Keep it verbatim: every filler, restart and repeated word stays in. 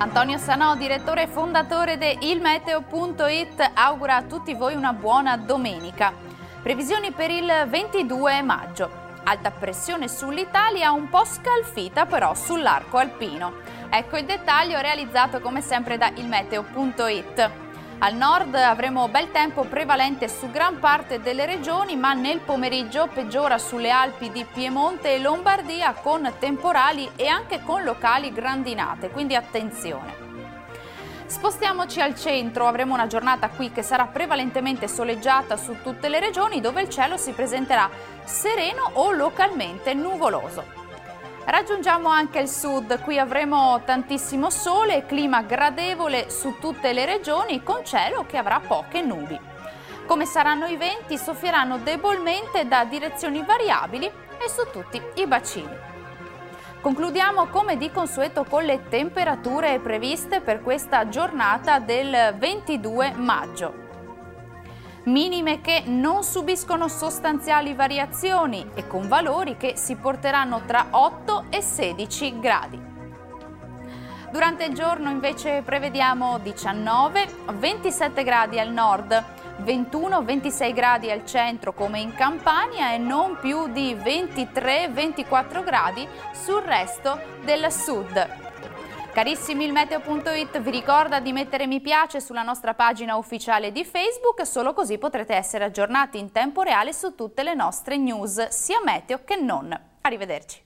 Antonio Sanò, direttore e fondatore di ilmeteo punto it, augura a tutti voi una buona domenica. Previsioni per il ventidue maggio. Alta pressione sull'Italia, un po' scalfita però sull'arco alpino. Ecco il dettaglio realizzato come sempre da ilmeteo punto it. Al nord avremo bel tempo prevalente su gran parte delle regioni, ma nel pomeriggio peggiora sulle Alpi di Piemonte e Lombardia con temporali e anche con locali grandinate, quindi attenzione. Spostiamoci al centro, avremo una giornata qui che sarà prevalentemente soleggiata su tutte le regioni, dove il cielo si presenterà sereno o localmente nuvoloso. Raggiungiamo anche il sud, qui avremo tantissimo sole e clima gradevole su tutte le regioni con cielo che avrà poche nubi. Come saranno i venti? Soffieranno debolmente da direzioni variabili e su tutti i bacini. Concludiamo come di consueto con le temperature previste per questa giornata del ventidue maggio. Minime che non subiscono sostanziali variazioni e con valori che si porteranno tra otto e sedici gradi. Durante il giorno invece prevediamo diciannove ventisette gradi al nord, ventuno ventisei gradi al centro come in Campania e non più di ventitré ventiquattro gradi sul resto del sud. Carissimi, ilmeteo punto it vi ricorda di mettere mi piace sulla nostra pagina ufficiale di Facebook, solo così potrete essere aggiornati in tempo reale su tutte le nostre news, sia meteo che non. Arrivederci.